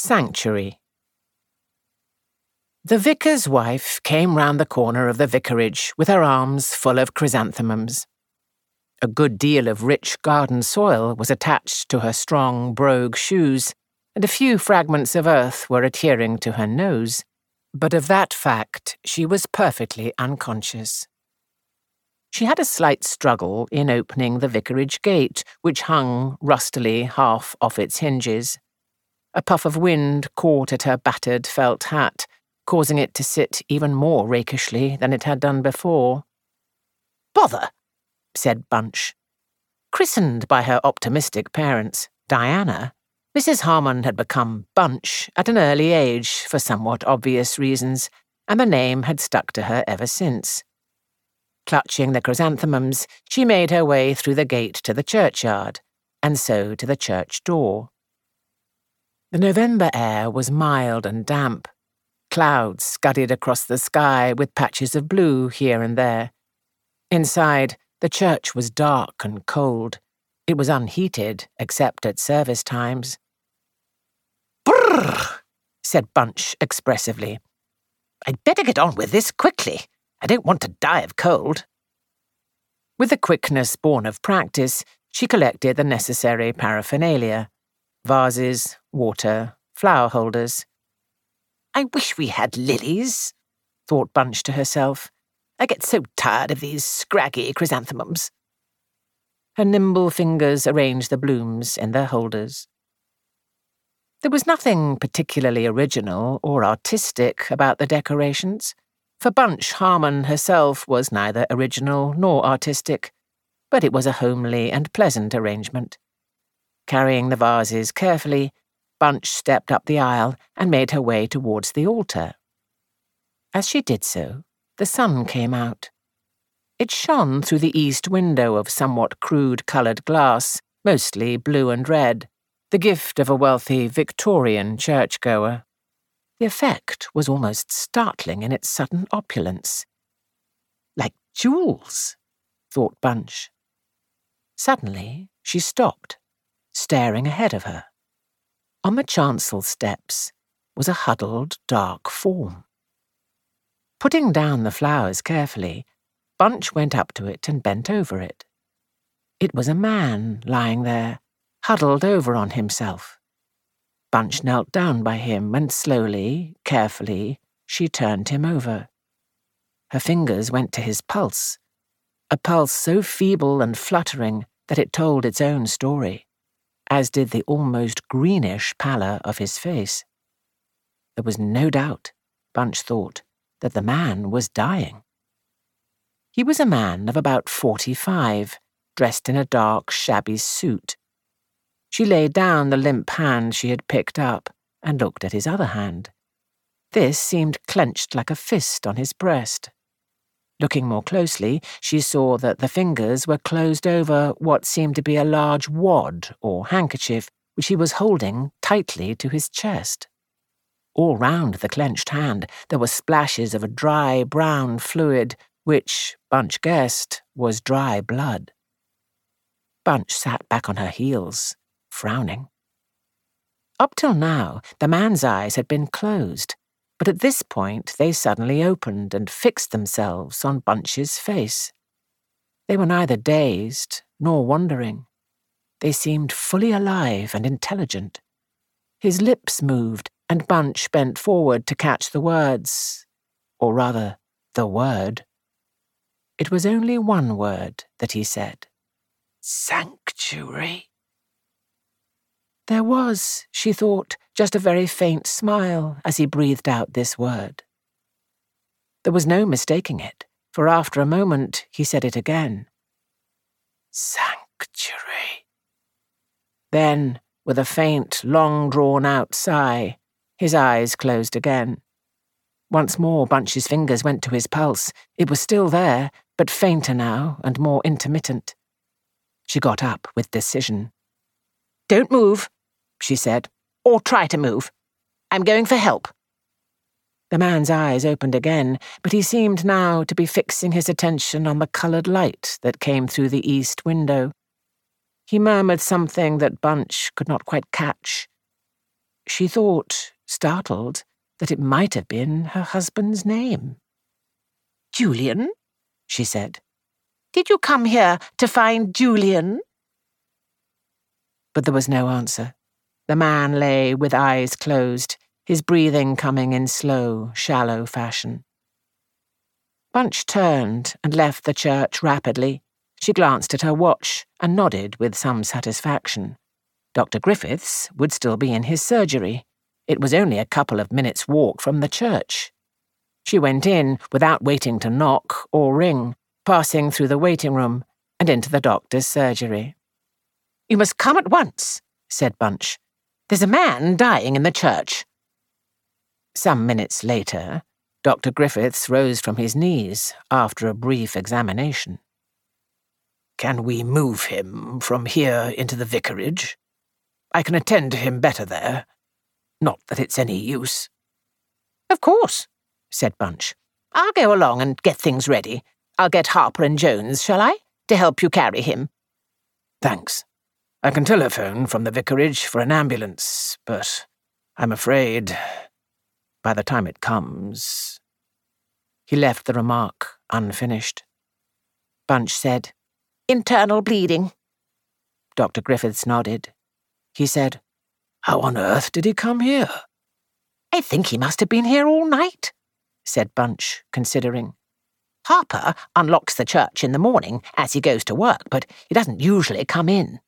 Sanctuary. The vicar's wife came round the corner of the vicarage with her arms full of chrysanthemums. A good deal of rich garden soil was attached to her strong brogue shoes, and a few fragments of earth were adhering to her nose, but of that fact she was perfectly unconscious. She had a slight struggle in opening the vicarage gate, which hung rustily half off its hinges. A puff of wind caught at her battered felt hat, causing it to sit even more rakishly than it had done before. "Bother!" said Bunch. Christened by her optimistic parents, Diana, Mrs. Harmon had become Bunch at an early age for somewhat obvious reasons, and the name had stuck to her ever since. Clutching the chrysanthemums, she made her way through the gate to the churchyard, and so to the church door. The November air was mild and damp. Clouds scudded across the sky with patches of blue here and there. Inside, the church was dark and cold. It was unheated, except at service times. "Brrr!" said Bunch expressively. "I'd better get on with this quickly. I don't want to die of cold." With the quickness born of practice, she collected the necessary paraphernalia: vases, water, flower holders. "I wish we had lilies," thought Bunch to herself. "I get so tired of these scraggy chrysanthemums." Her nimble fingers arranged the blooms in their holders. There was nothing particularly original or artistic about the decorations. For Bunch Harmon herself was neither original nor artistic, but it was a homely and pleasant arrangement. Carrying the vases carefully, Bunch stepped up the aisle and made her way towards the altar. As she did so, the sun came out. It shone through the east window of somewhat crude-coloured glass, mostly blue and red, the gift of a wealthy Victorian churchgoer. The effect was almost startling in its sudden opulence. "Like jewels," thought Bunch. Suddenly, she stopped, staring ahead of her. On the chancel steps was a huddled, dark form. Putting down the flowers carefully, Bunch went up to it and bent over it. It was a man lying there, huddled over on himself. Bunch knelt down by him and slowly, carefully, she turned him over. Her fingers went to his pulse, a pulse so feeble and fluttering that it told its own story, as did the almost greenish pallor of his face. There was no doubt, Bunch thought, that the man was dying. He was a man of about 45, dressed in a dark, shabby suit. She laid down the limp hand she had picked up and looked at his other hand. This seemed clenched like a fist on his breast. Looking more closely, she saw that the fingers were closed over what seemed to be a large wad or handkerchief, which he was holding tightly to his chest. All round the clenched hand there were splashes of a dry brown fluid, which, Bunch guessed, was dry blood. Bunch sat back on her heels, frowning. Up till now, the man's eyes had been closed, but at this point they suddenly opened and fixed themselves on Bunch's face. They were neither dazed nor wondering. They seemed fully alive and intelligent. His lips moved, and Bunch bent forward to catch the words, or rather, the word. It was only one word that he said. "Sanctuary." There was, she thought, just a very faint smile as he breathed out this word. There was no mistaking it, for after a moment he said it again. "Sanctuary." Then, with a faint, long-drawn-out sigh, his eyes closed again. Once more Bunch's fingers went to his pulse. It was still there, but fainter now and more intermittent. She got up with decision. "Don't move," she said, "or try to move. I'm going for help." The man's eyes opened again, but he seemed now to be fixing his attention on the coloured light that came through the east window. He murmured something that Bunch could not quite catch. she thought, startled, that it might have been her husband's name. "Julian?" she said. "Did you come here to find Julian?" But there was no answer. The man lay with eyes closed, his breathing coming in slow, shallow fashion. Bunch turned and left the church rapidly. She glanced at her watch and nodded with some satisfaction. Dr. Griffiths would still be in his surgery. It was only a couple of minutes' walk from the church. She went in without waiting to knock or ring, passing through the waiting room and into the doctor's surgery. "You must come at once," said Bunch. "There's a man dying in the church." Some minutes later, Dr. Griffiths rose from his knees after a brief examination. "Can we move him from here into the vicarage? I can attend to him better there. Not that it's any use." "Of course," said Bunch. "I'll go along and get things ready. I'll get Harper and Jones, shall I, to help you carry him?" "Thanks. I can telephone from the vicarage for an ambulance, but I'm afraid by the time it comes—" He left the remark unfinished. Bunch said, "Internal bleeding." Dr. Griffiths nodded. He said, "How on earth did he come here?" "I think he must have been here all night," said Bunch, considering. "Harper unlocks the church in the morning as he goes to work, but he doesn't usually come in."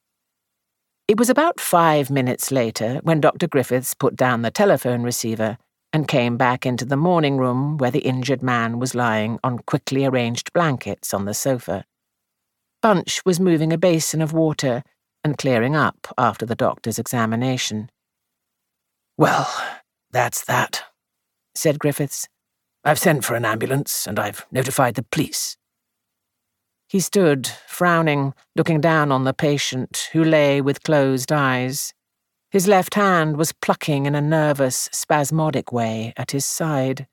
It was about 5 minutes later when Dr. Griffiths put down the telephone receiver and came back into the morning room where the injured man was lying on quickly arranged blankets on the sofa. Bunch was moving a basin of water and clearing up after the doctor's examination. "Well, that's that," said Griffiths. "I've sent for an ambulance and I've notified the police." He stood, frowning, looking down on the patient, who lay with closed eyes. His left hand was plucking in a nervous, spasmodic way at his side.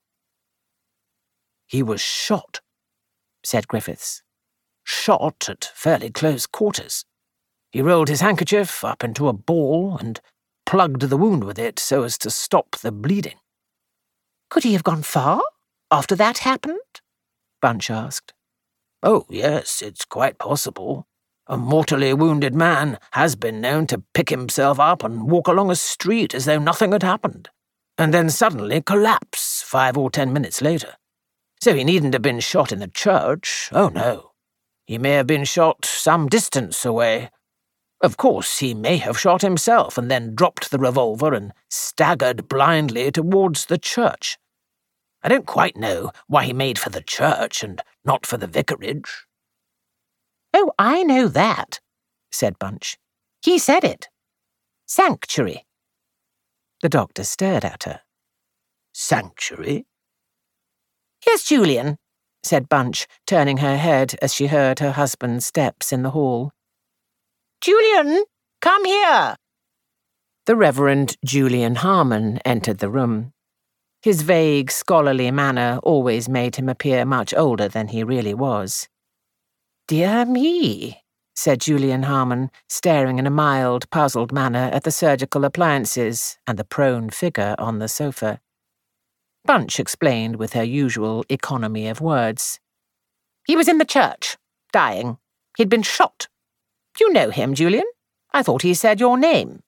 "He was shot," said Griffiths. "Shot at fairly close quarters. He rolled his handkerchief up into a ball and plugged the wound with it so as to stop the bleeding." "Could he have gone far after that happened?" Bunch asked. "Oh, yes, it's quite possible. A mortally wounded man has been known to pick himself up and walk along a street as though nothing had happened, and then suddenly collapse 5 or 10 minutes later. So he needn't have been shot in the church. Oh, no. He may have been shot some distance away. Of course, he may have shot himself and then dropped the revolver and staggered blindly towards the church. I don't quite know why he made for the church and not for the vicarage." "Oh, I know that," said Bunch. "He said it. Sanctuary." The doctor stared at her. "Sanctuary?" "Here's Julian," said Bunch, turning her head as she heard her husband's steps in the hall. "Julian, come here!" The Reverend Julian Harmon entered the room. His vague, scholarly manner always made him appear much older than he really was. "Dear me," said Julian Harmon, staring in a mild, puzzled manner at the surgical appliances and the prone figure on the sofa. Bunch explained with her usual economy of words. "He was in the church, dying. He'd been shot. You know him, Julian? I thought he said your name."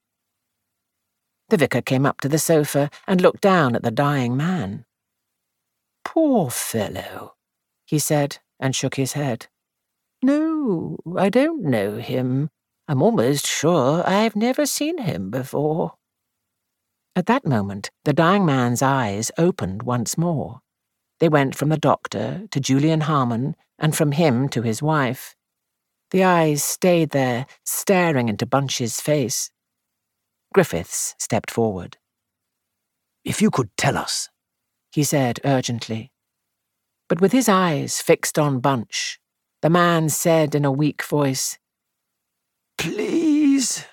The vicar came up to the sofa and looked down at the dying man. "Poor fellow," he said, and shook his head. "No, I don't know him. I'm almost sure I've never seen him before." At that moment, the dying man's eyes opened once more. They went from the doctor to Julian Harmon and from him to his wife. The eyes stayed there, staring into Bunch's face. Griffiths stepped forward. "If you could tell us," he said urgently. But with his eyes fixed on Bunch, the man said in a weak voice, "Please,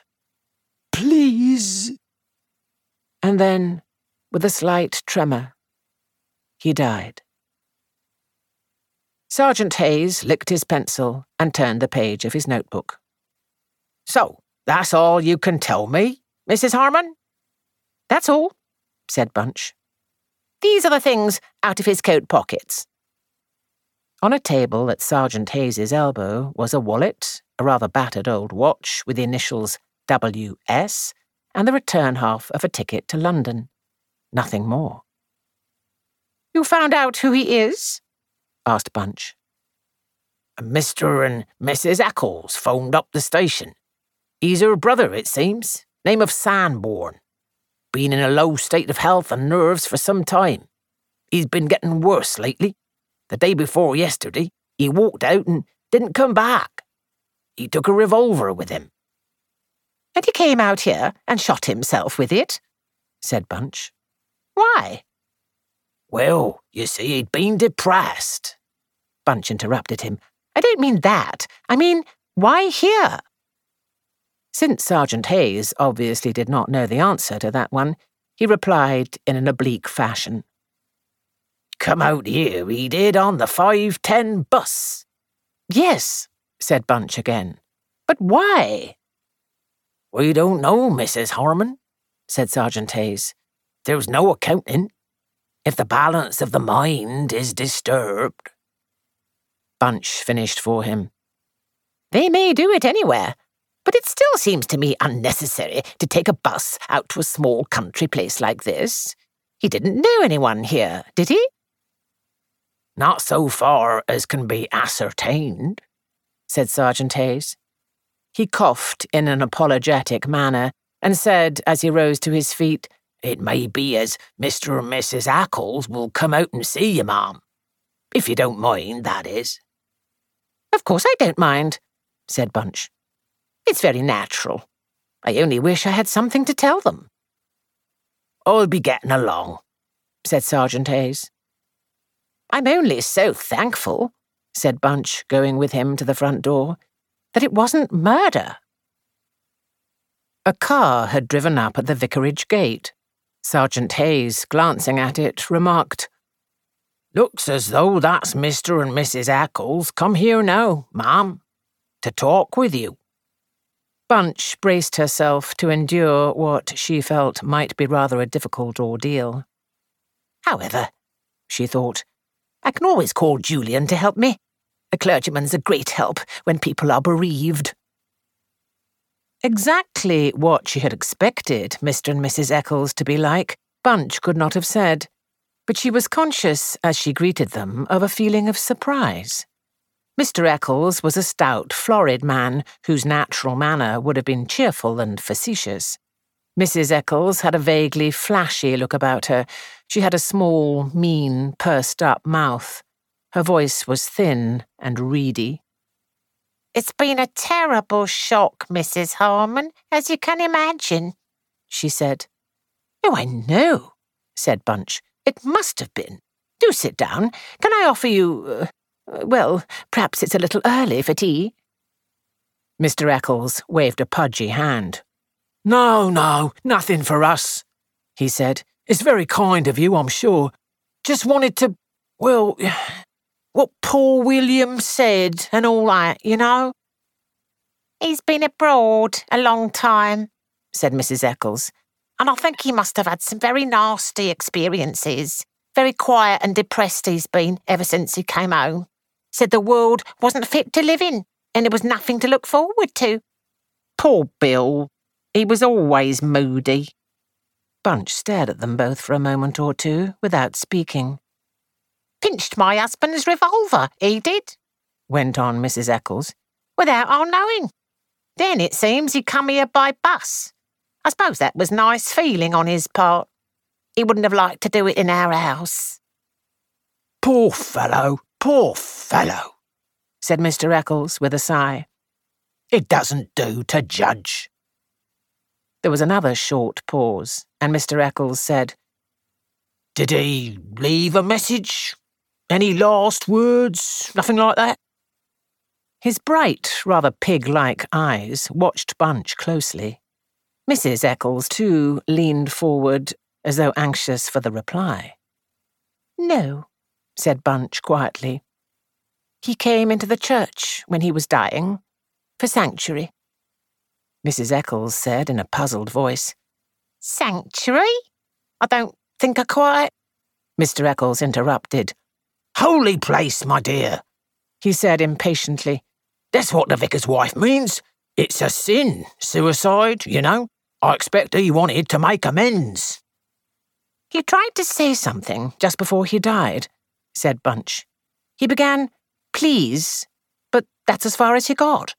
please." And then, with a slight tremor, he died. Sergeant Hayes licked his pencil and turned the page of his notebook. "So, that's all you can tell me, Mrs. Harmon?" That's all, said Bunch. These are the things out of his coat pockets. On a table at Sergeant Hayes's elbow was a wallet, a rather battered old watch with the initials WS, and the return half of a ticket to London. Nothing more. You found out who he is? Asked Bunch. Mr. and Mrs. Eccles phoned up the station. He's her brother, it seems, name of Sanborn. Been in a low state of health and nerves for some time. He's been getting worse lately. The day before yesterday, he walked out and didn't come back. He took a revolver with him. And he came out here and shot himself with it, said Bunch. Why? Well, you see, he'd been depressed. Bunch interrupted him. I don't mean that. I mean, why here? Since Sergeant Hayes obviously did not know the answer to that one, he replied in an oblique fashion. Come out here, he did, on the 5:10 bus. Yes, said Bunch again. But why? We don't know, Mrs. Harmon, said Sergeant Hayes. There's no accounting. If the balance of the mind is disturbed. Bunch finished for him. They may do it anywhere, but it still seems to me unnecessary to take a bus out to a small country place like this. He didn't know anyone here, did he? Not so far as can be ascertained, said Sergeant Hayes. He coughed in an apologetic manner and said, as he rose to his feet, It may be as Mr. and Mrs. Eccles will come out and see you, ma'am. If you don't mind, that is. Of course I don't mind, said Bunch. It's very natural. I only wish I had something to tell them. I'll be getting along, said Sergeant Hayes. I'm only so thankful, said Bunch, going with him to the front door, that it wasn't murder. A car had driven up at the vicarage gate. Sergeant Hayes, glancing at it, remarked, Looks as though that's Mr. and Mrs. Eccles come here now, ma'am, to talk with you. Bunch braced herself to endure what she felt might be rather a difficult ordeal. However, she thought, I can always call Julian to help me. A clergyman's a great help when people are bereaved. Exactly what she had expected Mr. and Mrs. Eccles to be like, Bunch could not have said, but she was conscious, as she greeted them, of a feeling of surprise. Mr. Eccles was a stout, florid man whose natural manner would have been cheerful and facetious. Mrs. Eccles had a vaguely flashy look about her. She had a small, mean, pursed-up mouth. Her voice was thin and reedy. It's been a terrible shock, Mrs. Harmon, as you can imagine, she said. Oh, I know, said Bunch. It must have been. Do sit down. Can I offer you... well, perhaps it's a little early for tea. Mr. Eccles waved a pudgy hand. No, nothing for us, he said. It's very kind of you, I'm sure. Just wanted to, well, what poor William said and all that, you know. He's been abroad a long time, said Mrs. Eccles, and I think he must have had some very nasty experiences. Very quiet and depressed he's been ever since he came home. Said the world wasn't fit to live in, and there was nothing to look forward to. Poor Bill. He was always moody. Bunch stared at them both for a moment or two without speaking. Pinched my husband's revolver, he did, went on Mrs. Eccles, without our knowing. Then it seems he come here by bus. I suppose that was nice feeling on his part. He wouldn't have liked to do it in our house. Poor fellow, said Mr. Eccles with a sigh. It doesn't do to judge. There was another short pause, and Mr. Eccles said, Did he leave a message? Any last words? Nothing like that? His bright, rather pig-like eyes watched Bunch closely. Mrs. Eccles, too, leaned forward, as though anxious for the reply. No, said Bunch quietly. He came into the church when he was dying, for sanctuary. Mrs. Eccles said in a puzzled voice, Sanctuary? I don't think I quite... Mr. Eccles interrupted. Holy place, my dear, he said impatiently. That's what the vicar's wife means. It's a sin, suicide, you know. I expect he wanted to make amends. He tried to say something just before he died, said Bunch. He began, please, but that's as far as he got.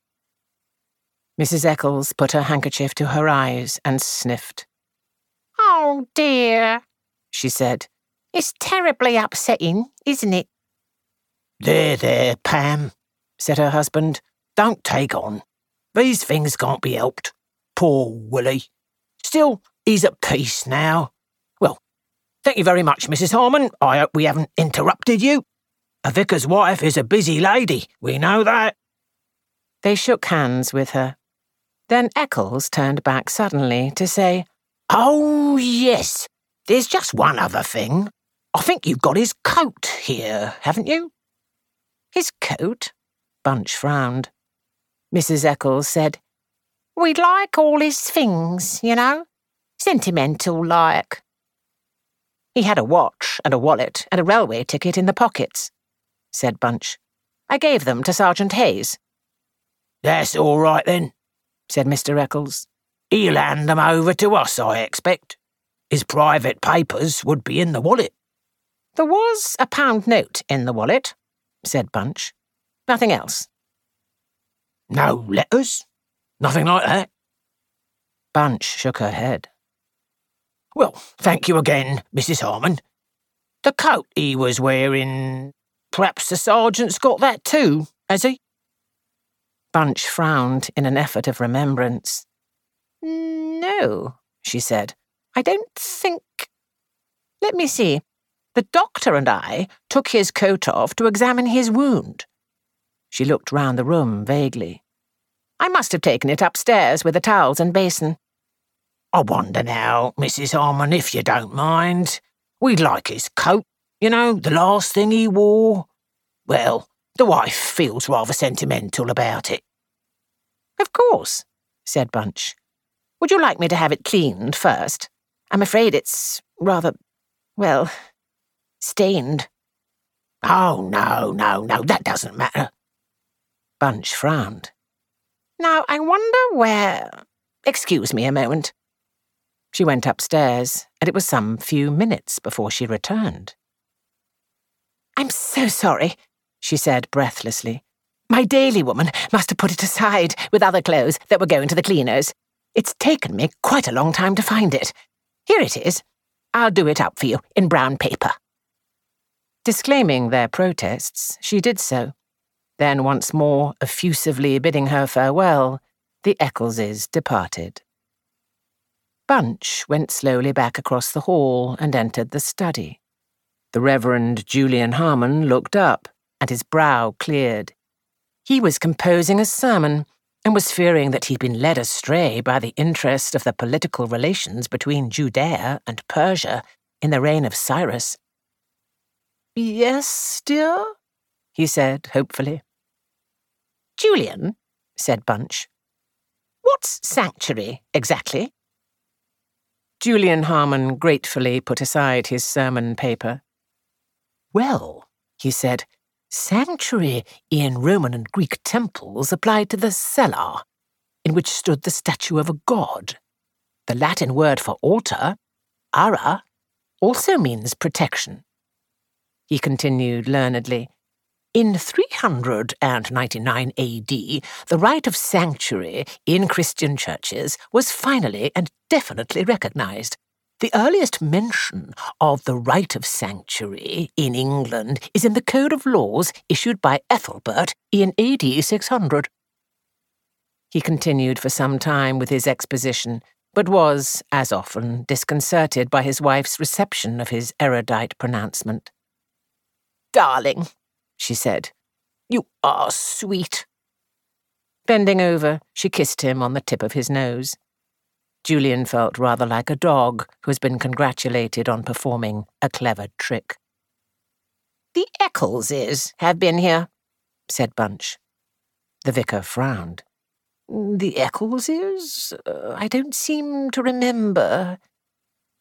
Mrs. Eccles put her handkerchief to her eyes and sniffed. Oh, dear, she said. It's terribly upsetting, isn't it? There, Pam, said her husband. Don't take on. These things can't be helped. Poor Willie. Still, he's at peace now. Well, thank you very much, Mrs. Harmon. I hope we haven't interrupted you. A vicar's wife is a busy lady, we know that. They shook hands with her. Then Eccles turned back suddenly to say, Oh, yes, there's just one other thing. I think you've got his coat here, haven't you? His coat? Bunch frowned. Mrs. Eccles said, We'd like all his things, you know. Sentimental like. He had a watch and a wallet and a railway ticket in the pockets, said Bunch. I gave them to Sergeant Hayes. That's all right then, said Mr. Eccles. He'll hand them over to us, I expect. His private papers would be in the wallet. There was a £1 note in the wallet, said Bunch. Nothing else. No letters? Nothing like that? Bunch shook her head. Well, thank you again, Mrs. Harmon. The coat he was wearing, perhaps the sergeant's got that too, has he? Bunch frowned in an effort of remembrance. No, she said. I don't think... Let me see. The doctor and I took his coat off to examine his wound. She looked round the room vaguely. I must have taken it upstairs with the towels and basin. I wonder now, Mrs. Harmon, if you don't mind. We'd like his coat, you know, the last thing he wore. Well, the wife feels rather sentimental about it. Of course, said Bunch. Would you like me to have it cleaned first? I'm afraid it's rather, well, stained. Oh, no, that doesn't matter. Bunch frowned. Now, I wonder where... Excuse me a moment. She went upstairs, and it was some few minutes before she returned. I'm so sorry, she said breathlessly. My daily woman must have put it aside with other clothes that were going to the cleaners. It's taken me quite a long time to find it. Here it is. I'll do it up for you in brown paper. Disclaiming their protests, she did so. Then once more effusively bidding her farewell, the Eccleses departed. Bunch went slowly back across the hall and entered the study. The Reverend Julian Harmon looked up, and his brow cleared. He was composing a sermon, and was fearing that he'd been led astray by the interest of the political relations between Judea and Persia in the reign of Cyrus. Yes, dear? He said hopefully. Julian, said Bunch. What's sanctuary, exactly? Julian Harmon gratefully put aside his sermon paper. Well, he said, sanctuary in Roman and Greek temples applied to the cella, in which stood the statue of a god. The Latin word for altar, ara, also means protection. He continued learnedly. In 399 A.D., the right of sanctuary in Christian churches was finally and definitely recognized. The earliest mention of the right of sanctuary in England is in the Code of Laws issued by Ethelbert in A.D. 600. He continued for some time with his exposition, but was, as often, disconcerted by his wife's reception of his erudite pronouncement. Darling, she said, you are sweet. Bending over, she kissed him on the tip of his nose. Julian felt rather like a dog who has been congratulated on performing a clever trick. The Eccleses have been here, said Bunch. The vicar frowned. The Eccleses? I don't seem to remember.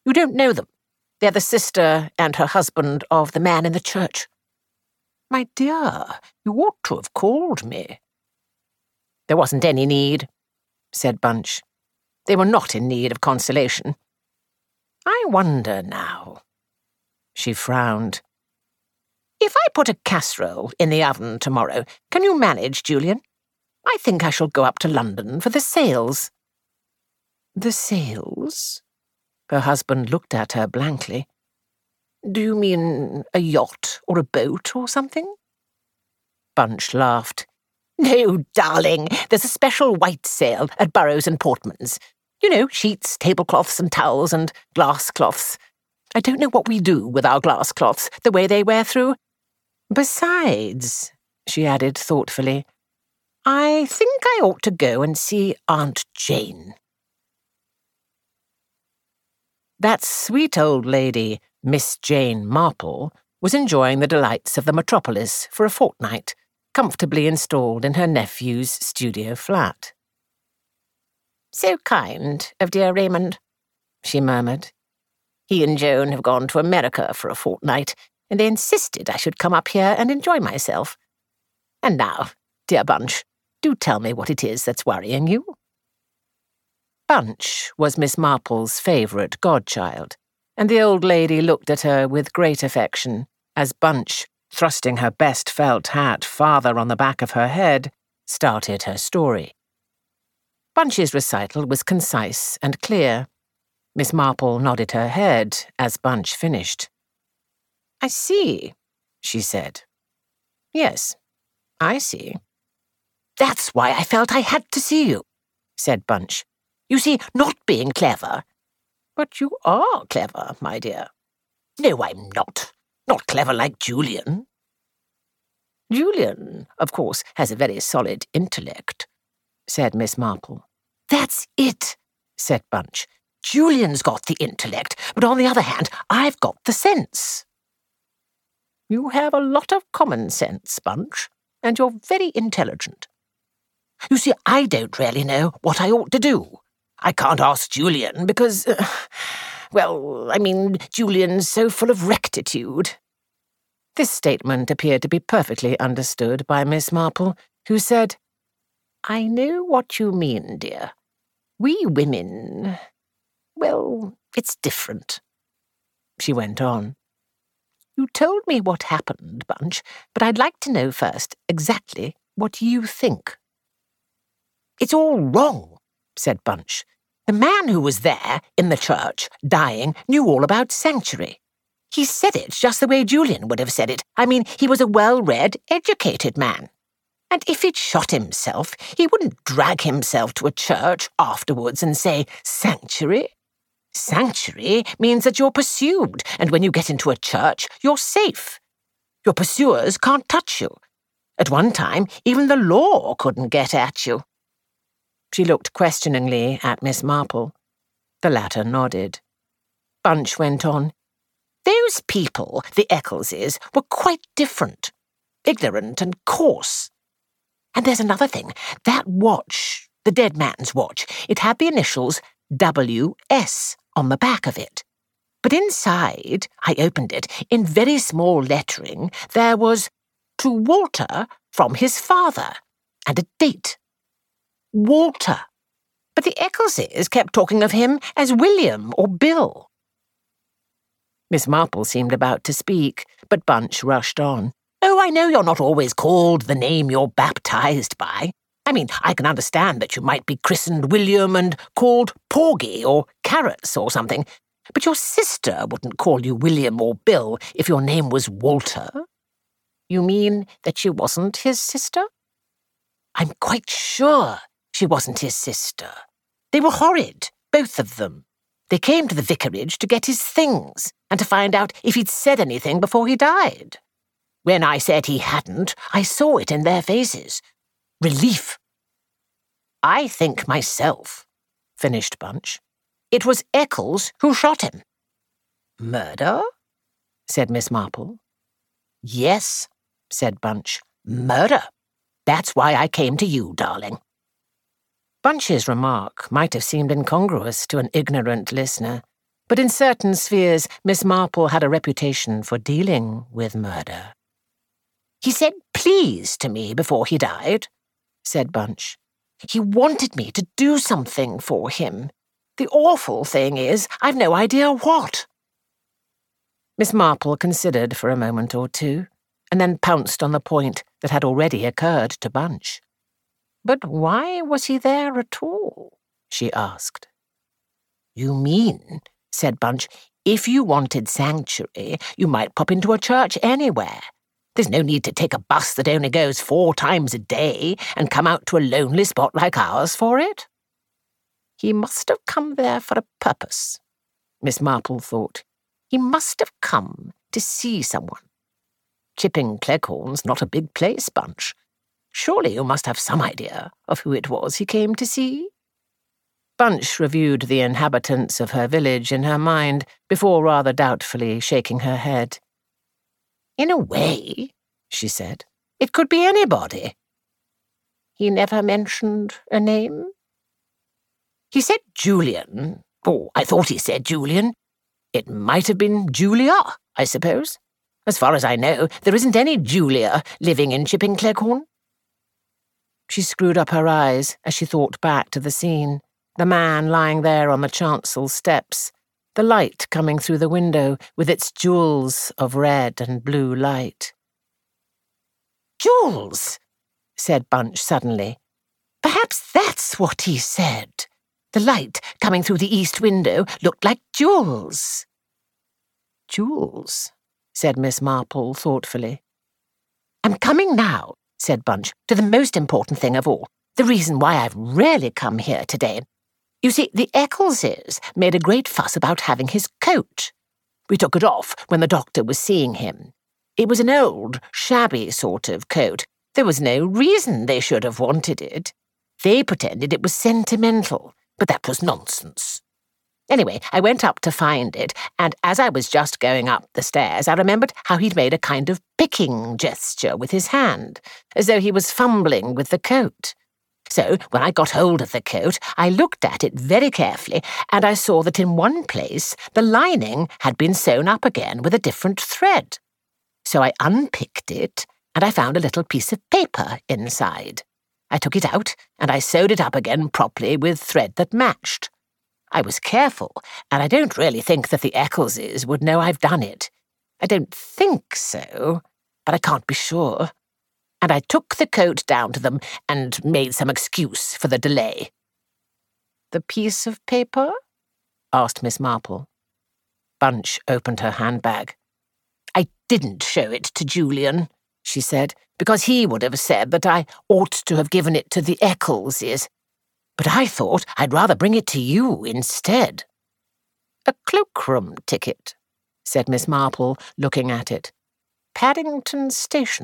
You don't know them. They're the sister and her husband of the man in the church. My dear, you ought to have called me. There wasn't any need, said Bunch. They were not in need of consolation. I wonder now. She frowned. If I put a casserole in the oven tomorrow, can you manage, Julian? I think I shall go up to London for the sales. The sales? Her husband looked at her blankly. Do you mean a yacht or a boat or something? Bunch laughed. No, darling, there's a special white sale at Burrows and Portman's. You know, sheets, tablecloths and towels and glass cloths. I don't know what we do with our glass cloths, the way they wear through. Besides, she added thoughtfully, I think I ought to go and see Aunt Jane. That sweet old lady, Miss Jane Marple, was enjoying the delights of the metropolis for a fortnight, comfortably installed in her nephew's studio flat. So kind of dear Raymond, she murmured. He and Joan have gone to America for a fortnight, and they insisted I should come up here and enjoy myself. And now, dear Bunch, do tell me what it is that's worrying you. Bunch was Miss Marple's favourite godchild, and the old lady looked at her with great affection as Bunch, thrusting her best felt hat farther on the back of her head, started her story. Bunch's recital was concise and clear. Miss Marple nodded her head as Bunch finished. I see, she said. Yes, I see. That's why I felt I had to see you, said Bunch. You see, not being clever. But you are clever, my dear. No, I'm not. Not clever like Julian. Julian, of course, has a very solid intellect, said Miss Marple. That's it, said Bunch. Julian's got the intellect, but on the other hand, I've got the sense. You have a lot of common sense, Bunch, and you're very intelligent. You see, I don't really know what I ought to do. I can't ask Julian because, Julian's so full of rectitude. This statement appeared to be perfectly understood by Miss Marple, who said, I know what you mean, dear. We women, well, it's different. She went on. You told me what happened, Bunch, but I'd like to know first exactly what you think. It's all wrong, said Bunch. The man who was there, in the church, dying, knew all about sanctuary. He said it just the way Julian would have said it. I mean, he was a well-read, educated man. And if he'd shot himself, he wouldn't drag himself to a church afterwards and say, sanctuary. Sanctuary means that you're pursued, and when you get into a church, you're safe. Your pursuers can't touch you. At one time, even the law couldn't get at you. She looked questioningly at Miss Marple. The latter nodded. Bunch went on. Those people, the Eccleses, were quite different. Ignorant and coarse. And there's another thing. That watch, the dead man's watch, it had the initials W.S. on the back of it. But inside, I opened it, in very small lettering, there was, to Walter from his father, and a date. Walter. But the Eccleses kept talking of him as William or Bill. Miss Marple seemed about to speak, but Bunch rushed on. Oh, I know you're not always called the name you're baptized by. I mean, I can understand that you might be christened William and called Porgy or Carrots or something, but your sister wouldn't call you William or Bill if your name was Walter. You mean that she wasn't his sister? I'm quite sure she wasn't his sister. They were horrid, both of them. They came to the vicarage to get his things and to find out if he'd said anything before he died. When I said he hadn't, I saw it in their faces. Relief. I think myself, finished Bunch. It was Eccles who shot him. Murder? Said Miss Marple. Yes, said Bunch. Murder. That's why I came to you, darling. Bunch's remark might have seemed incongruous to an ignorant listener, But in certain spheres, Miss Marple had a reputation for dealing with murder. "He said please to me before he died," said Bunch. "He wanted me to do something for him. The awful thing is, I've no idea what." Miss Marple considered for a moment or two, and then pounced on the point that had already occurred to Bunch. "But why was he there at all?" she asked. "You mean," said Bunch, "if you wanted sanctuary, you might pop into a church anywhere. There's no need to take a bus that only goes 4 times a day and come out to a lonely spot like ours for it." He must have come there for a purpose, Miss Marple thought. He must have come to see someone. Chipping Cleghorn's not a big place, Bunch. Surely you must have some idea of who it was he came to see? Bunch reviewed the inhabitants of her village in her mind before rather doubtfully shaking her head. "In a way," she said, "it could be anybody." "He never mentioned a name?" "He said Julian. Or I thought he said Julian. It might have been Julia, I suppose. As far as I know, there isn't any Julia living in Chipping Cleghorn." She screwed up her eyes as she thought back to the scene, the man lying there on the chancel steps, the light coming through the window with its jewels of red and blue light. "Jewels," said Bunch suddenly. "Perhaps that's what he said. The light coming through the east window looked like jewels." "Jewels," said Miss Marple thoughtfully. "I'm coming now," said Bunch, "to the most important thing of all, the reason why I've really come here today. You see, the Eccleses made a great fuss about having his coat. We took it off when the doctor was seeing him. It was an old, shabby sort of coat. There was no reason they should have wanted it. They pretended it was sentimental, but that was nonsense. Anyway, I went up to find it, and as I was just going up the stairs, I remembered how he'd made a kind of picking gesture with his hand, as though he was fumbling with the coat. So, when I got hold of the coat, I looked at it very carefully, and I saw that in one place the lining had been sewn up again with a different thread. So I unpicked it, and I found a little piece of paper inside. I took it out, and I sewed it up again properly with thread that matched. I was careful, and I don't really think that the Eccleses would know I've done it. I don't think so, but I can't be sure. And I took the coat down to them and made some excuse for the delay." "The piece of paper?" asked Miss Marple. Bunch opened her handbag. "I didn't show it to Julian," she said, "because he would have said that I ought to have given it to the Eccleses. But I thought I'd rather bring it to you instead." "A cloakroom ticket," said Miss Marple, looking at it. "Paddington Station."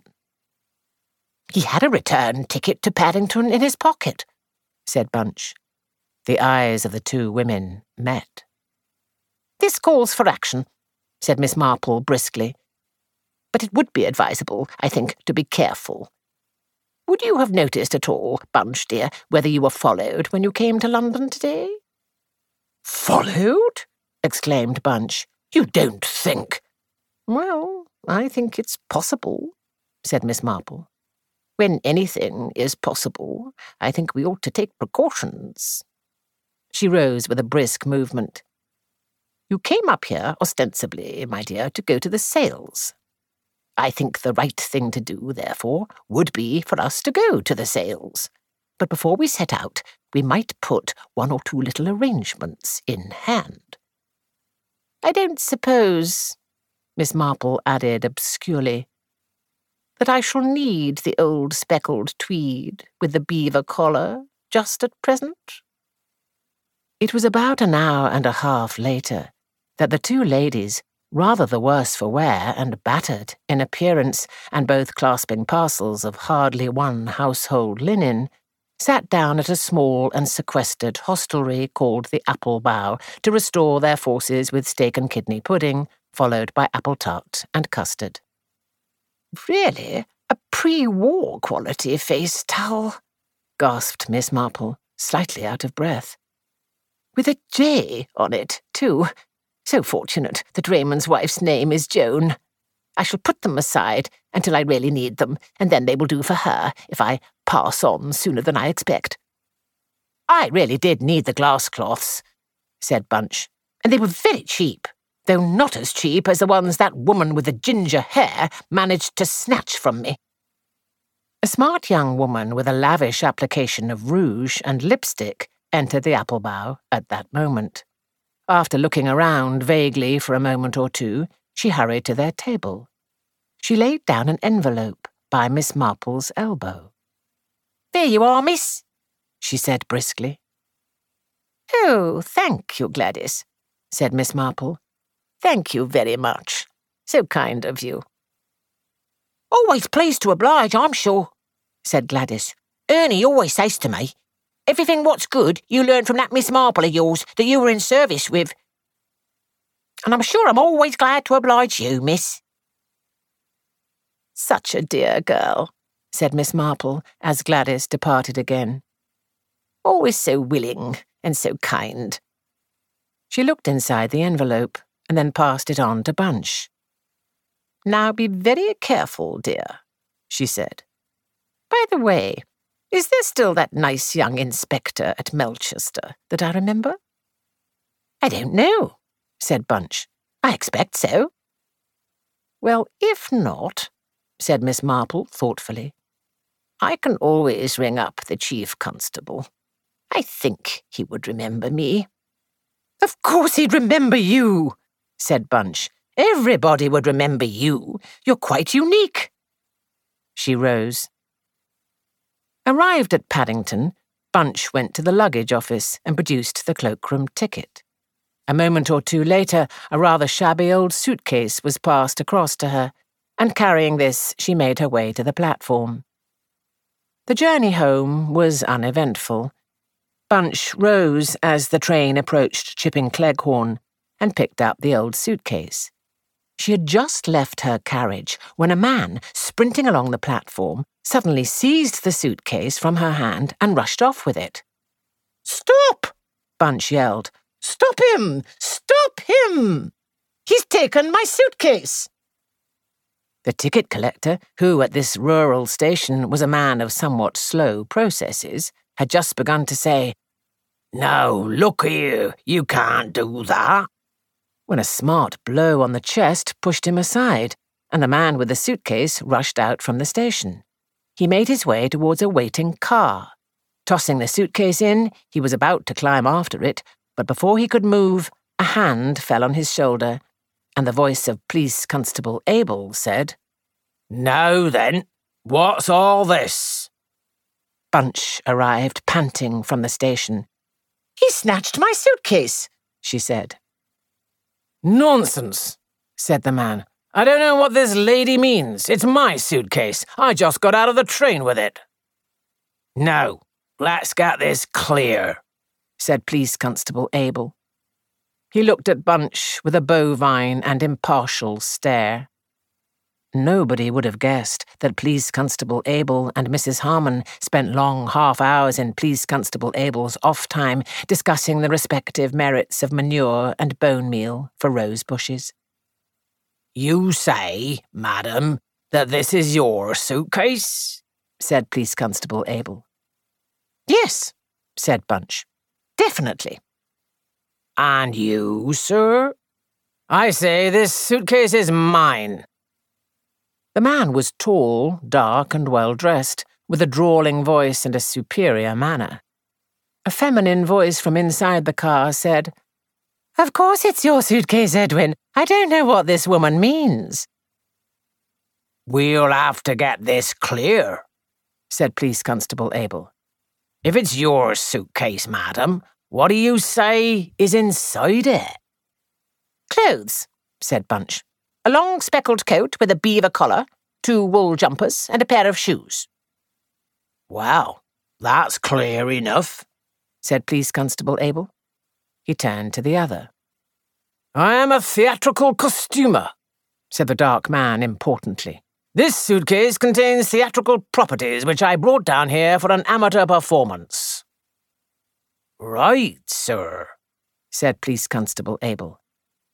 "He had a return ticket to Paddington in his pocket," said Bunch. The eyes of the two women met. "This calls for action," said Miss Marple briskly. "But it would be advisable, I think, to be careful. Would you have noticed at all, Bunch dear, whether you were followed when you came to London today?" "Followed?" exclaimed Bunch. "You don't think—" "Well, I think it's possible," said Miss Marple. "When anything is possible, I think we ought to take precautions." She rose with a brisk movement. "You came up here ostensibly, my dear, to go to the sales. I think the right thing to do, therefore, would be for us to go to the sales. But before we set out, we might put 1 or 2 little arrangements in hand. I don't suppose," Miss Marple added obscurely, "that I shall need the old speckled tweed with the beaver collar just at present." It was about an hour and a half later that the two ladies, rather the worse for wear and battered in appearance, and both clasping parcels of hardly won household linen, sat down at a small and sequestered hostelry called the Apple Bough to restore their forces with steak and kidney pudding, followed by apple tart and custard. "Really, a pre-war quality face towel," gasped Miss Marple, slightly out of breath. "With a J on it, too. So fortunate that Raymond's wife's name is Joan. I shall put them aside until I really need them, and then they will do for her if I pass on sooner than I expect. I really did need the glass cloths, said Bunch, and they were very cheap, though not as cheap as the ones that woman with the ginger hair managed to snatch from me. A smart young woman with a lavish application of rouge and lipstick entered the apple bough at that moment. After looking around vaguely for a moment or two, she hurried to their table. She laid down an envelope by Miss Marple's elbow. "There you are, miss," she said briskly. "Oh, thank you, Gladys," said Miss Marple. "Thank you very much. So kind of you." "Always pleased to oblige, I'm sure," said Gladys. "Ernie always says to me, 'Everything what's good you learn from that Miss Marple of yours that you were in service with.' And I'm sure I'm always glad to oblige you, miss." "Such a dear girl," said Miss Marple as Gladys departed again. "Always so willing and so kind." She looked inside the envelope and then passed it on to Bunch. "Now be very careful, dear," she said. "By the way, is there still that nice young inspector at Melchester that I remember?" "I don't know," said Bunch. "I expect so." "Well, if not," said Miss Marple thoughtfully, "I can always ring up the chief constable. I think he would remember me." "Of course he'd remember you," said Bunch. "Everybody would remember you. You're quite unique." She rose. Arrived at Paddington, Bunch went to the luggage office and produced the cloakroom ticket. A moment or two later, a rather shabby old suitcase was passed across to her, and carrying this, she made her way to the platform. The journey home was uneventful. Bunch rose as the train approached Chipping Cleghorn and picked up the old suitcase. She had just left her carriage when a man, sprinting along the platform, suddenly seized the suitcase from her hand and rushed off with it. "Stop!" Bunch yelled. "Stop him! Stop him! He's taken my suitcase!" The ticket collector, who at this rural station was a man of somewhat slow processes, had just begun to say, "No, look here, you can't do that," when a smart blow on the chest pushed him aside, and the man with the suitcase rushed out from the station. He made his way towards a waiting car. Tossing the suitcase in, he was about to climb after it, but before he could move, a hand fell on his shoulder, and the voice of Police Constable Abel said, "Now then, what's all this?" Bunch arrived panting from the station. "He snatched my suitcase," she said. "Nonsense," said the man. "I don't know what this lady means. It's my suitcase. I just got out of the train with it." "No, let's get this clear," said Police Constable Abel. He looked at Bunch with a bovine and impartial stare. Nobody would have guessed that Police Constable Abel and Mrs. Harmon spent long half hours in Police Constable Abel's off time discussing the respective merits of manure and bone meal for rose bushes. "You say, madam, that this is your suitcase?" said Police Constable Abel. "Yes," said Bunch. "Definitely." "And you, sir?" "I say this suitcase is mine." The man was tall, dark, and well-dressed, with a drawling voice and a superior manner. A feminine voice from inside the car said, "Of course it's your suitcase, Edwin. I don't know what this woman means." "We'll have to get this clear," said Police Constable Abel. "If it's your suitcase, madam, what do you say is inside it?" "Clothes," said Bunch. "A long speckled coat with a beaver collar, 2 wool jumpers, and a pair of shoes." "Well, that's clear enough," said Police Constable Abel. He turned to the other. "I am a theatrical costumer," said the dark man importantly. "This suitcase contains theatrical properties which I brought down here for an amateur performance." "Right, sir," said Police Constable Abel.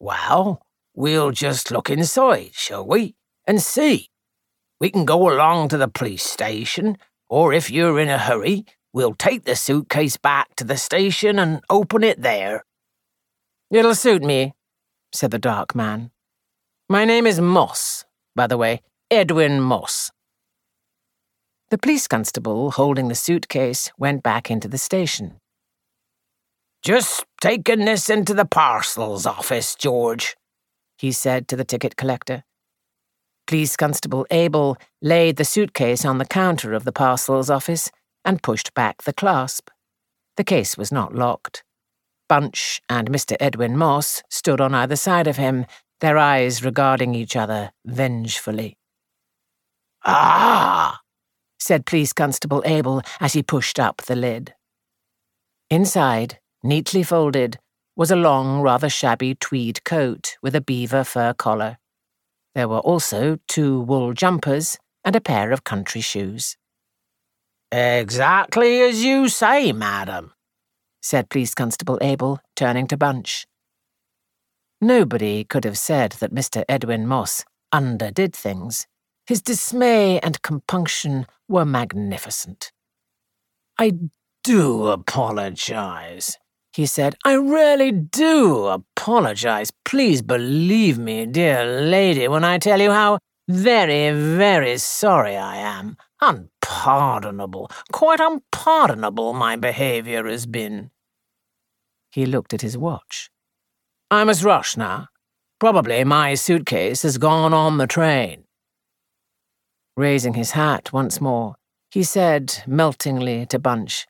Well, we'll just look inside, shall we, and see. We can go along to the police station, or if you're in a hurry, we'll take the suitcase back to the station and open it there." "It'll suit me," said the dark man. "My name is Moss, by the way, Edwin Moss." The police constable holding the suitcase went back into the station. "Just taking this into the parcels office, George," he said to the ticket collector. Police Constable Abel laid the suitcase on the counter of the parcels office and pushed back the clasp. The case was not locked. Bunch and Mr. Edwin Moss stood on either side of him, their eyes regarding each other vengefully. "Ah!" said Police Constable Abel as he pushed up the lid. Inside, neatly folded, was a long, rather shabby tweed coat with a beaver fur collar. There were also 2 wool jumpers and a pair of country shoes. "Exactly as you say, madam," said Police Constable Abel, turning to Bunch. Nobody could have said that Mr. Edwin Moss underdid things. His dismay and compunction were magnificent. "I do apologize," he said. "I really do apologize. Please believe me, dear lady, when I tell you how very, very sorry I am. Unpardonable, quite unpardonable my behavior has been." He looked at his watch. "I must rush now. Probably my suitcase has gone on the train." Raising his hat once more, he said meltingly to Bunch,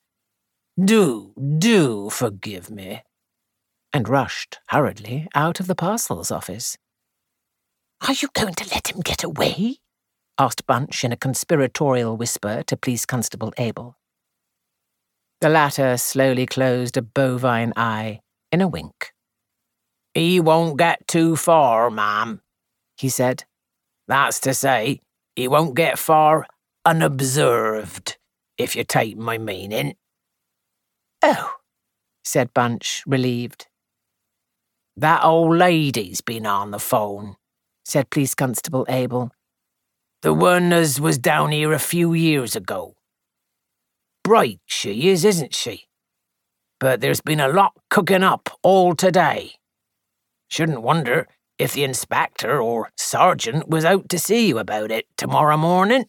Do forgive me," and rushed hurriedly out of the parcels office. "Are you going to let him get away?" asked Bunch in a conspiratorial whisper to Police Constable Abel. The latter slowly closed a bovine eye in a wink. "He won't get too far, ma'am," he said. "That's to say, he won't get far unobserved, if you take my meaning." "Oh," said Bunch, relieved. "That old lady's been on the phone," said Police Constable Abel. "The one as was down here a few years ago. Bright she is, isn't she? But there's been a lot cooking up all today. Shouldn't wonder if the inspector or sergeant was out to see you about it tomorrow morning."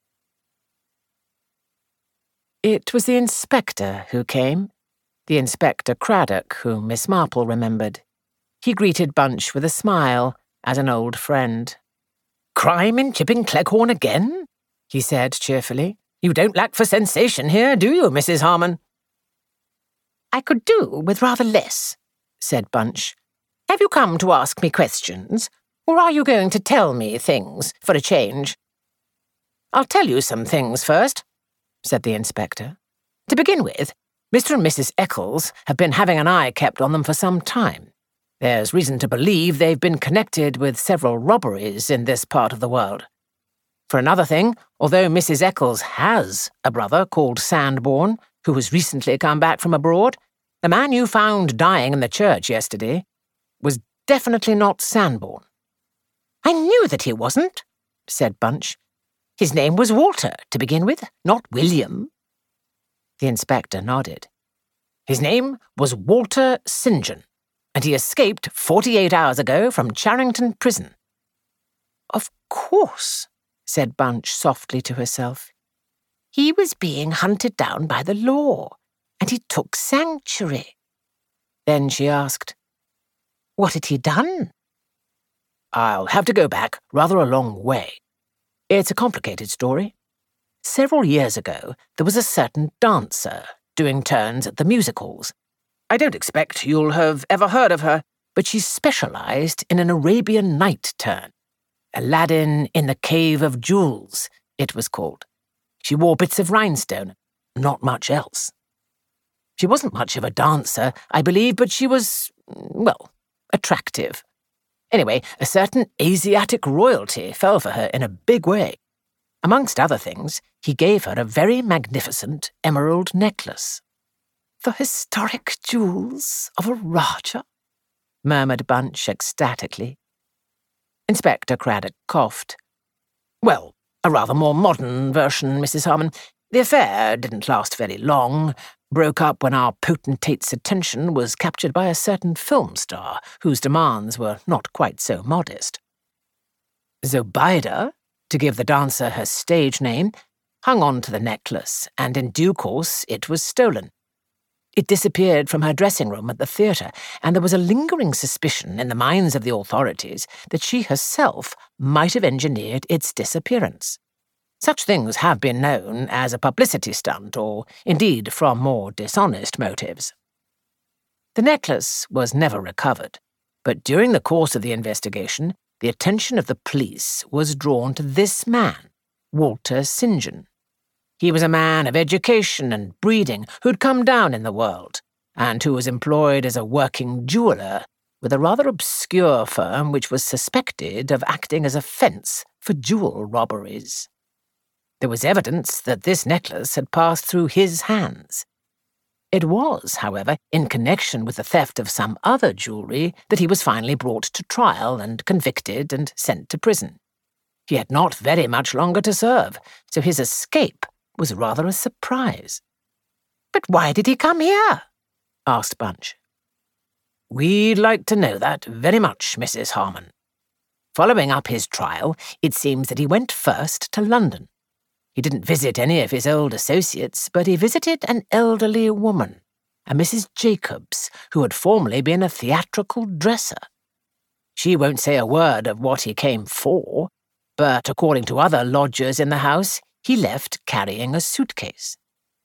It was the inspector who came, the Inspector Craddock whom Miss Marple remembered. He greeted Bunch with a smile, as an old friend. "Crime in Chipping Cleghorn again?" he said cheerfully. "You don't lack for sensation here, do you, Mrs. Harmon?" "I could do with rather less," said Bunch. "Have you come to ask me questions, or are you going to tell me things for a change?" "I'll tell you some things first," said the inspector. "To begin with, Mr. and Mrs. Eccles have been having an eye kept on them for some time. There's reason to believe they've been connected with several robberies in this part of the world. For another thing, although Mrs. Eccles has a brother called Sandbourne, who has recently come back from abroad, the man you found dying in the church yesterday was definitely not Sandbourne." "I knew that he wasn't," said Bunch. "His name was Walter, to begin with, not William." The inspector nodded. "His name was Walter St. John, and he escaped 48 hours ago from Charrington Prison." "Of course," said Bunch softly to herself. "He was being hunted down by the law, and he took sanctuary." Then she asked, "What had he done?" "I'll have to go back rather a long way. It's a complicated story. Several years ago, there was a certain dancer doing turns at the music halls. I don't expect you'll have ever heard of her, but she specialized in an Arabian Night turn. Aladdin in the Cave of Jewels, it was called. She wore bits of rhinestone, not much else. She wasn't much of a dancer, I believe, but she was, well, attractive. Anyway, a certain Asiatic royalty fell for her in a big way. Amongst other things, he gave her a very magnificent emerald necklace." "The historic jewels of a Rajah?" murmured Bunch ecstatically. Inspector Craddock coughed. Well, a rather more modern version, Mrs. Harmon. The affair didn't last very long. Broke up when our potentate's attention was captured by a certain film star whose demands were not quite so modest. Zobeida, to give the dancer her stage name, hung on to the necklace, and in due course it was stolen. It disappeared from her dressing room at the theatre, and there was a lingering suspicion in the minds of the authorities that she herself might have engineered its disappearance. Such things have been known as a publicity stunt, or indeed from more dishonest motives. The necklace was never recovered, but during the course of the investigation, the attention of the police was drawn to this man, Walter St. John. He was a man of education and breeding who'd come down in the world, and who was employed as a working jeweller with a rather obscure firm which was suspected of acting as a fence for jewel robberies. There was evidence that this necklace had passed through his hands. It was, however, in connection with the theft of some other jewellery that he was finally brought to trial and convicted and sent to prison. He had not very much longer to serve, so his escape was rather a surprise. "But why did he come here?" asked Bunch. "We'd like to know that very much, Mrs. Harmon. Following up his trial, it seems that he went first to London. He didn't visit any of his old associates, but he visited an elderly woman, a Mrs. Jacobs, who had formerly been a theatrical dresser. She won't say a word of what he came for, but according to other lodgers in the house, he left carrying a suitcase."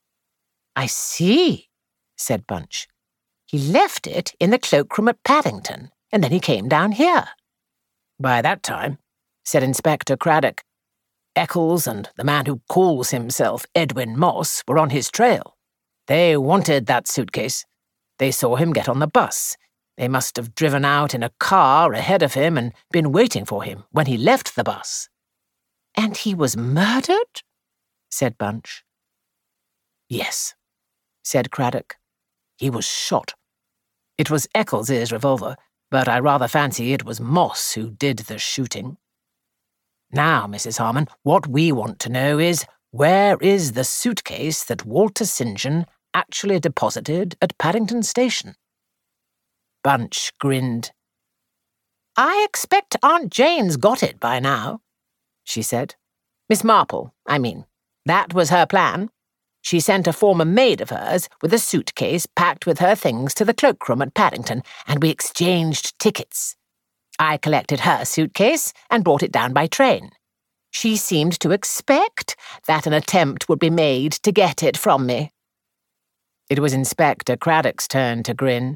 "I see," said Bunch. "He left it in the cloakroom at Paddington, and then he came down here." "By that time," said Inspector Craddock, "Eccles and the man who calls himself Edwin Moss were on his trail. They wanted that suitcase. They saw him get on the bus. They must have driven out in a car ahead of him and been waiting for him when he left the bus." "And he was murdered?" said Bunch. "Yes," said Craddock. "He was shot. It was Eccles's revolver, but I rather fancy it was Moss who did the shooting. Now, Mrs. Harmon, what we want to know is, where is the suitcase that Walter St. John actually deposited at Paddington Station?" Bunch grinned. "I expect Aunt Jane's got it by now," she said. "Miss Marple, I mean. That was her plan. She sent a former maid of hers with a suitcase packed with her things to the cloakroom at Paddington, and we exchanged tickets. I collected her suitcase and brought it down by train. She seemed to expect that an attempt would be made to get it from me." It was Inspector Craddock's turn to grin.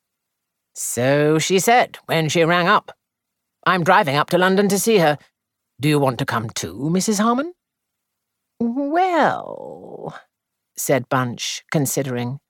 "So she said when she rang up. I'm driving up to London to see her. Do you want to come too, Mrs. Harmon?" "Well," said Bunch, considering.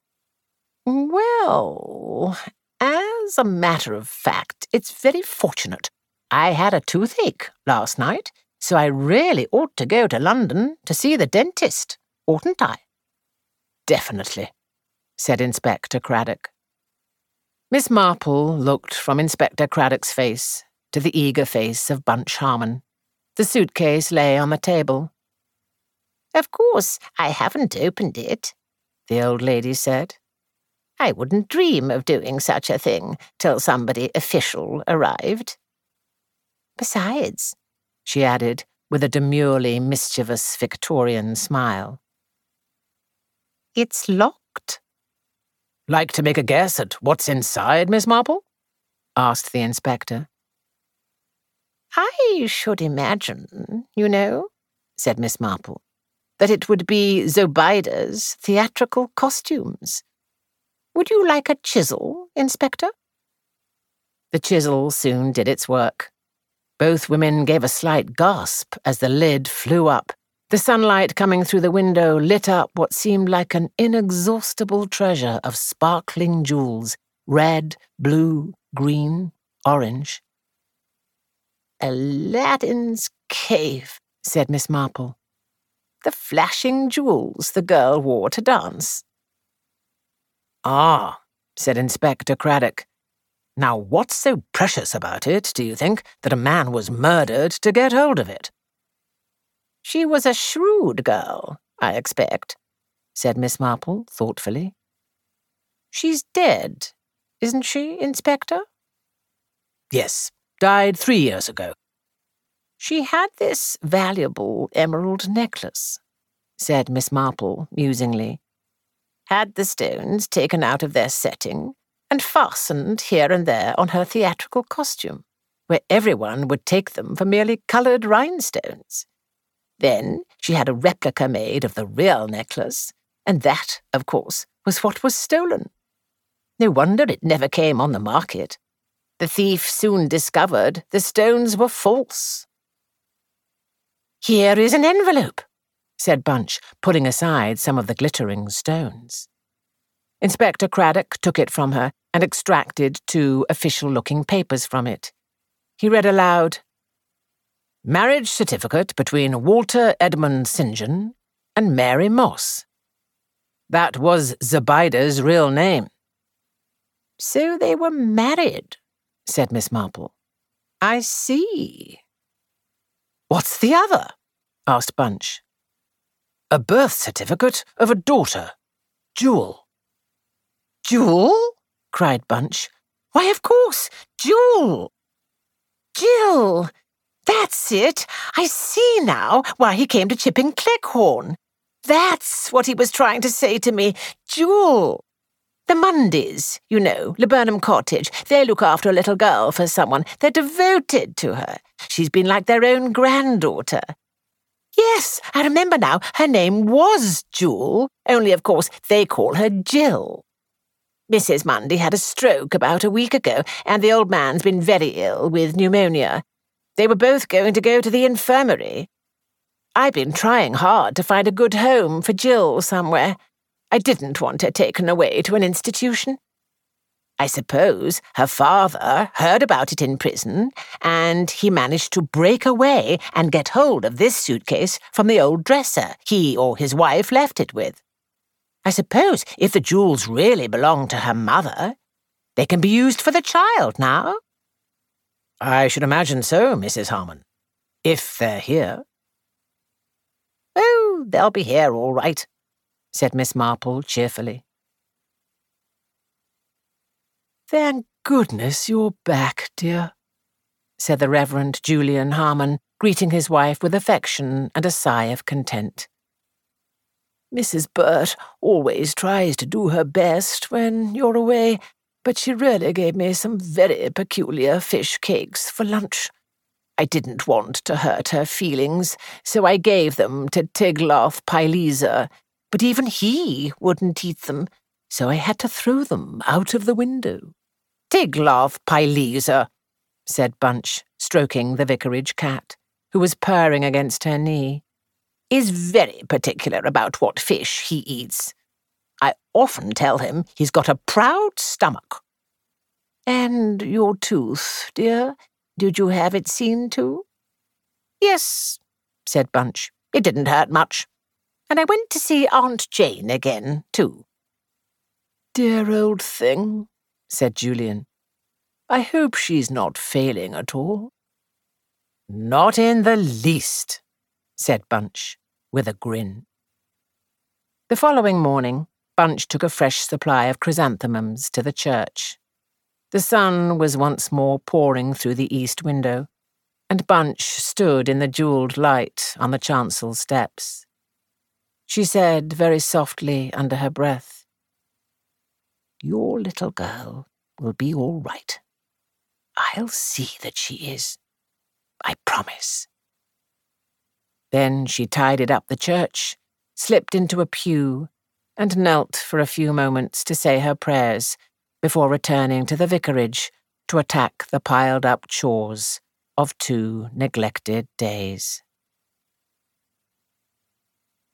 "Well, as a matter of fact, it's very fortunate. I had a toothache last night, so I really ought to go to London to see the dentist, oughtn't I?" "Definitely," said Inspector Craddock. Miss Marple looked from Inspector Craddock's face to the eager face of Bunch Harmon. The suitcase lay on the table. "Of course, I haven't opened it," the old lady said. "I wouldn't dream of doing such a thing till somebody official arrived. Besides," she added, with a demurely mischievous Victorian smile, "it's locked." "Like to make a guess at what's inside, Miss Marple?" asked the inspector. "I should imagine, you know," said Miss Marple, "that it would be Zobeida's theatrical costumes. Would you like a chisel, Inspector?" The chisel soon did its work. Both women gave a slight gasp as the lid flew up. The sunlight coming through the window lit up what seemed like an inexhaustible treasure of sparkling jewels, red, blue, green, orange. "Aladdin's cave," said Miss Marple. "The flashing jewels the girl wore to dance." "Ah," said Inspector Craddock. Now, what's so precious about it, do you think, that a man was murdered to get hold of it?" "She was a shrewd girl, I expect," said Miss Marple thoughtfully. "She's dead, isn't she, Inspector?" "Yes, died 3 years ago." "She had this valuable emerald necklace," said Miss Marple musingly. "Had the stones taken out of their setting and fastened here and there on her theatrical costume, where everyone would take them for merely coloured rhinestones. Then she had a replica made of the real necklace, and that, of course, was what was stolen. No wonder it never came on the market. The thief soon discovered the stones were false." "Here is an envelope," said Bunch, pulling aside some of the glittering stones. Inspector Craddock took it from her and extracted 2 official-looking papers from it. He read aloud, "Marriage certificate between Walter Edmund St. John and Mary Moss. That was Zobeida's real name." "So they were married," said Miss Marple. "I see." "What's the other?" asked Bunch. "A birth certificate of a daughter, Jewel." "Jewel?" cried Bunch. "Why, of course, Jewel. Jill! That's it. I see now why he came to Chipping Cleghorn. That's what he was trying to say to me. Jewel. The Mundys, you know, Laburnum Cottage, they look after a little girl for someone. They're devoted to her. She's been like their own granddaughter. Yes, I remember now, her name was Jewel, only, of course, they call her Jill. Mrs. Mundy had a stroke about a week ago, and the old man's been very ill with pneumonia. They were both going to go to the infirmary. I've been trying hard to find a good home for Jill somewhere. I didn't want her taken away to an institution. I suppose her father heard about it in prison, and he managed to break away and get hold of this suitcase from the old dresser he or his wife left it with. I suppose if the jewels really belong to her mother, they can be used for the child now." "I should imagine so, Mrs. Harmon. If they're here." "Oh, they'll be here all right," said Miss Marple cheerfully. "Thank goodness you're back, dear," said the Reverend Julian Harmon, greeting his wife with affection and a sigh of content. "Mrs. Burt always tries to do her best when you're away, but she really gave me some very peculiar fish cakes for lunch. I didn't want to hurt her feelings, so I gave them to Tiglath-Pileser, but even he wouldn't eat them, so I had to throw them out of the window." "Tiglath-Pileser," said Bunch, stroking the vicarage cat, who was purring against her knee, "is very particular about what fish he eats. I often tell him he's got a proud stomach." "And your tooth, dear? Did you have it seen to?" "Yes," said Bunch. "It didn't hurt much. And I went to see Aunt Jane again, too." "Dear old thing," said Julian. "I hope she's not failing at all." "Not in the least," said Bunch, with a grin. The following morning, Bunch took a fresh supply of chrysanthemums to the church. The sun was once more pouring through the east window, and Bunch stood in the jewelled light on the chancel steps. She said very softly under her breath, "Your little girl will be all right. I'll see that she is. I promise." Then she tidied up the church, slipped into a pew, and knelt for a few moments to say her prayers before returning to the vicarage to attack the piled-up chores of 2 neglected days.